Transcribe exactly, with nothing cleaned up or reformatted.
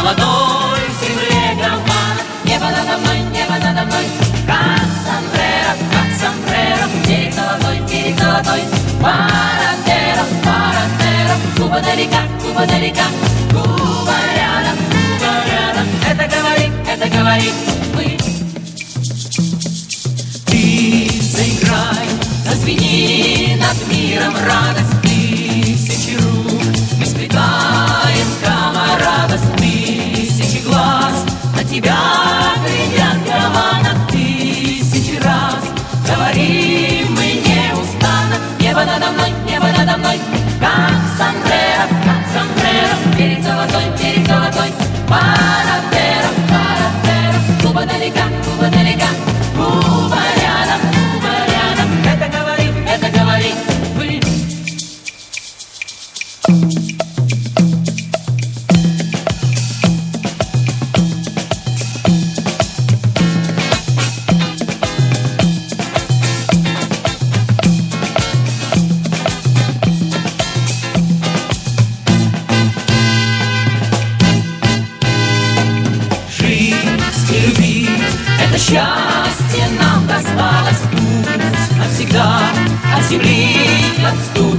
молодой земле гавана. Небо надо мной, небо надо мной, как сомбреро, как сомбреро. Берег золотой, берег золотой, парандеро, парандеро. Куба далека, Куба далека, Куба рядом, Куба рядом. Это говорит, это говорит мы. Ты заиграй, зазвени над миром радость. Тысячи рук мы сплетаем камарадость. Тысячи глаз на тебя глядят, гавана. Тысячи раз говорим мы неустанно. Небо надо мной, небо надо мной, как сомбреро, как сомбреро. Берег золотой, берег золотой, парандеро, парандеро. Куба далека, Куба далека, Куба рядом, Куба рядом. Это говорит, это говорит вы. Это счастье нам досталось, пусть навсегда от земли отступит.